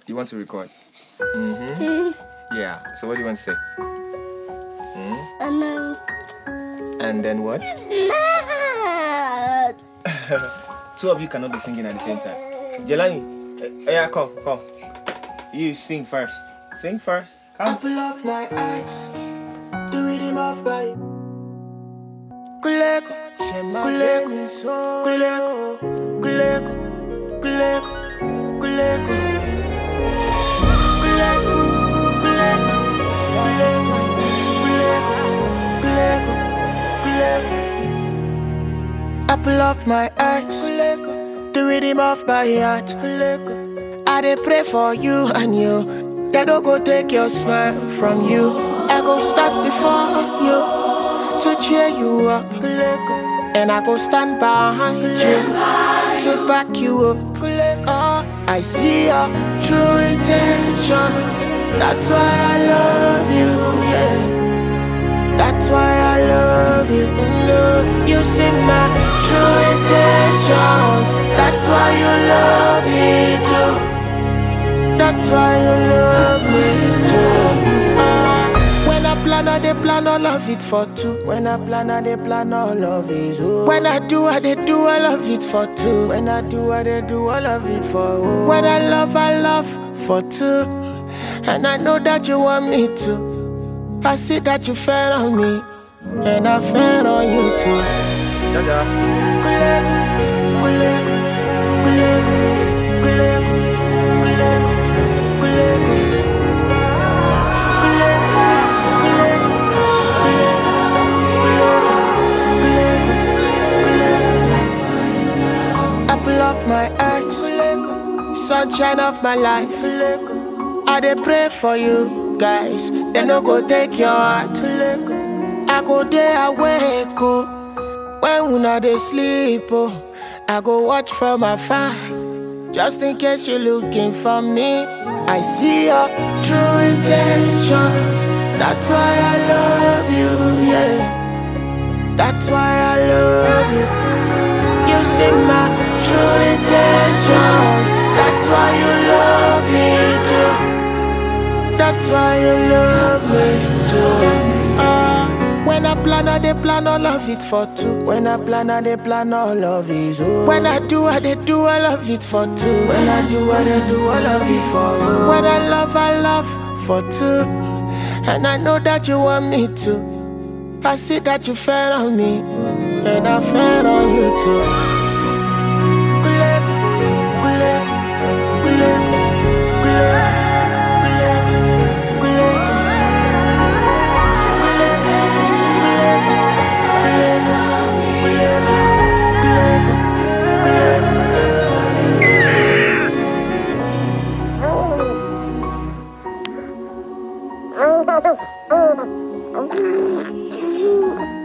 You want to record? Yeah. So what do you want to say? And then what? Two of you cannot be singing at the same time. Jelani, yeah, come. You sing first. Sing first. Come. Apple of my eyes, the rhythm of my Kuleko, Kuleko, Kuleko, Kuleko, Kuleko, Kuleko, Kuleko, Kuleko, Kuleko, Kuleko. Apple of my eyes, the rhythm of my heart. I dey pray for you and you. They don't go take your smile from you. I go start before you to cheer you up, and I go stand behind you to back you up. Oh, I see your true intentions. That's why I love you, yeah. That's why I love you. You see my true intentions. That's why you love me too. That's why you love me too. When I plan, I plan all of it for two. When I plan, I plan all of it. When I do, I do all of it for two. When I do, I do all of it for two. When I love for two. And I know that you want me to. I see that you fell on me, and I fell on you too. Jaja. Kuleko, kuleko, kuleko, kuleko, kuleko, kuleko, kuleko, kuleko, kuleko, kuleko, kuleko. Apple of my eyes, sunshine of my life. I dey pray for you. Guys, they no go take your heart. I go there awake, oh. When una dey sleep, oh. I go watch from afar, just in case you're looking for me. I see your true intentions. That's why I love you, yeah. That's why I love you. You see my true intentions. That's why you love me too. That's why you love me too. When I plan, I plan all of it for two. When I plan, I plan all of it. When I do, I do all of it for two. When I do, I do all of it for two. When I love for two. And I know that you want me to. I see that you fell on me, and I fell on you too. Kuleko, kuleko, kuleko, kuleko. Oh,